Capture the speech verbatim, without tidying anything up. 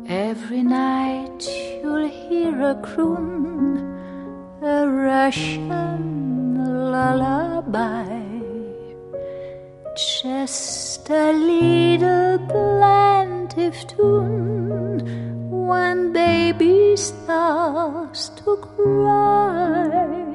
Every night you'll hear a croon, a Russian lullaby, just a little plaintive tune when baby starts to cry.